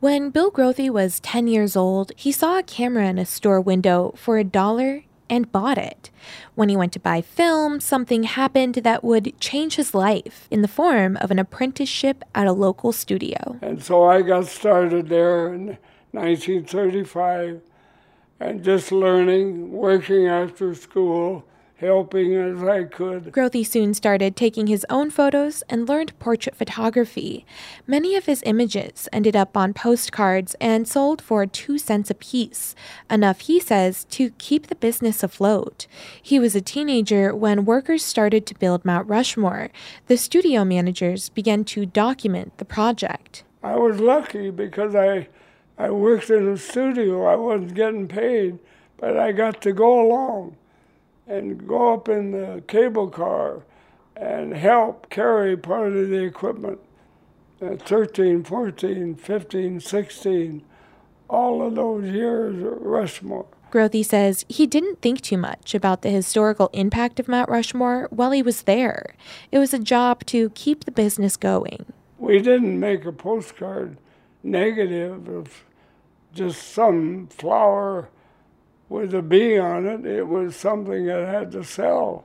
When Bill Grothe was 10 years old, he saw a camera in a store window for $1 and bought it. When he went to buy film, something happened that would change his life in the form of an apprenticeship at a local studio. And so I got started there in 1935 and just learning, working after school, helping as I could. Grothe soon started taking his own photos and learned portrait photography. Many of his images ended up on postcards and sold for 2 cents apiece, enough, he says, to keep the business afloat. He was a teenager when workers started to build Mount Rushmore. The studio managers began to document the project. I was lucky because I worked in a studio. I wasn't getting paid, but I got to go along and go up in the cable car and help carry part of the equipment. 13, 14, 15, 16, all of those years at Rushmore. Grothe says he didn't think too much about the historical impact of Mount Rushmore while he was there. It was a job to keep the business going. We didn't make a postcard negative of just some flower with a bee on it. It was something that had to sell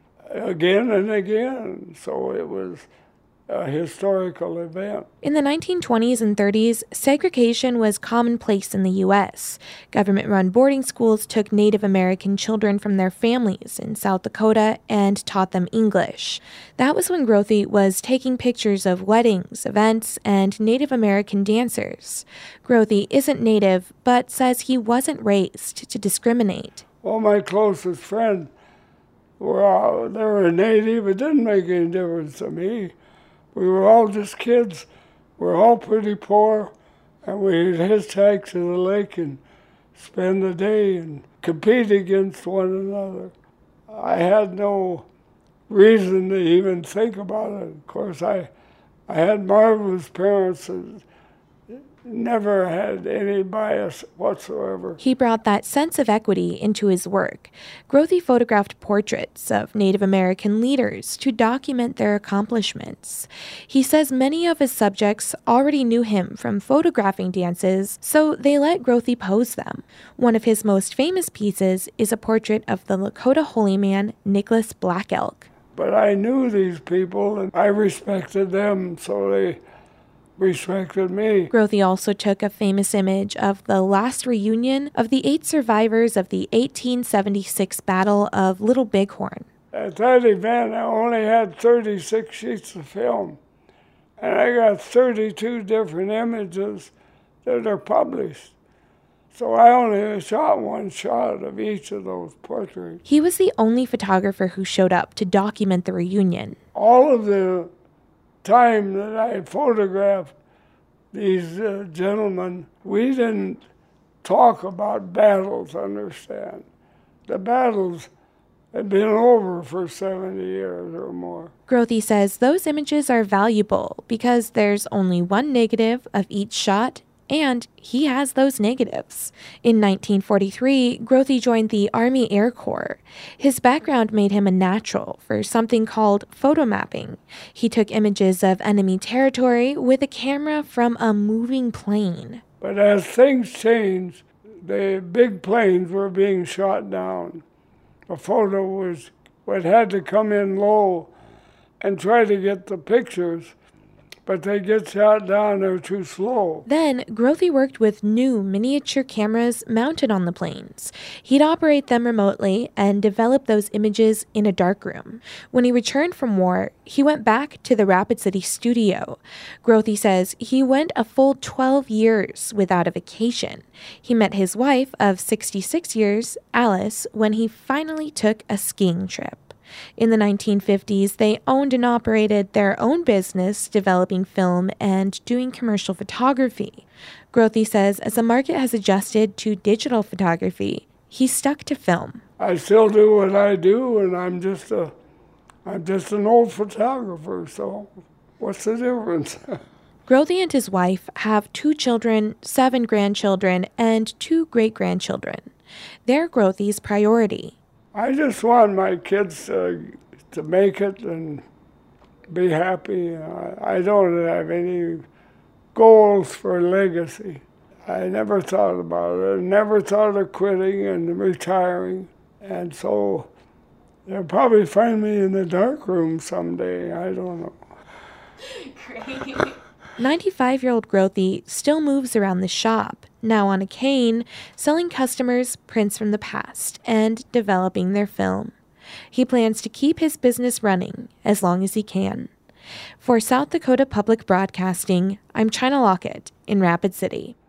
again and again. So it was a historical event. In the 1920s and 30s, segregation was commonplace in the U.S. Government-run boarding schools took Native American children from their families in South Dakota and taught them English. That was when Grothe was taking pictures of weddings, events, and Native American dancers. Grothe isn't Native, but says he wasn't raised to discriminate. Well, my closest friends they were Native. It didn't make any difference to me. We were all just kids. We're all pretty poor, and we'd hitchhike to the lake and spend the day and compete against one another. I had no reason to even think about it. Of course, I had marvelous parents that never had any bias whatsoever. He brought that sense of equity into his work. Grothe photographed portraits of Native American leaders to document their accomplishments. He says many of his subjects already knew him from photographing dances, so they let Grothe pose them. One of his most famous pieces is a portrait of the Lakota holy man, Nicholas Black Elk. But I knew these people, and I respected them, so they respected me. Grothe also took a famous image of the last reunion of the 8 survivors of the 1876 Battle of Little Bighorn. At that event, I only had 36 sheets of film, and I got 32 different images that are published. So I only shot one shot of each of those portraits. He was the only photographer who showed up to document the reunion. All of the time that I photographed these gentlemen, we didn't talk about battles, understand. The battles had been over for 70 years or more. Grothe says those images are valuable because there's only one negative of each shot, and he has those negatives. In 1943, Grothe joined the Army Air Corps. His background made him a natural for something called photomapping. He took images of enemy territory with a camera from a moving plane. But as things changed, the big planes were being shot down. A photo was what had to come in low and try to get the pictures, but they get shot down, they're too slow. Then, Grothe worked with new miniature cameras mounted on the planes. He'd operate them remotely and develop those images in a darkroom. When he returned from war, he went back to the Rapid City studio. Grothe says he went a full 12 years without a vacation. He met his wife of 66 years, Alice, when he finally took a skiing trip. In the 1950s, they owned and operated their own business, developing film and doing commercial photography. Grothe says as the market has adjusted to digital photography, he stuck to film. I still do what I do, and I'm just an old photographer, so what's the difference? Grothe and his wife have 2 children, 7 grandchildren, and 2 great-grandchildren. They're Grothe's priority. I just want my kids to make it and be happy. I don't have any goals for legacy. I never thought about it. I never thought of quitting and retiring. And so they'll probably find me in the dark room someday. I don't know. Great. 95-year-old Grothe still moves around the shop, now on a cane, selling customers prints from the past and developing their film. He plans to keep his business running as long as he can. For South Dakota Public Broadcasting, I'm China Lockett in Rapid City.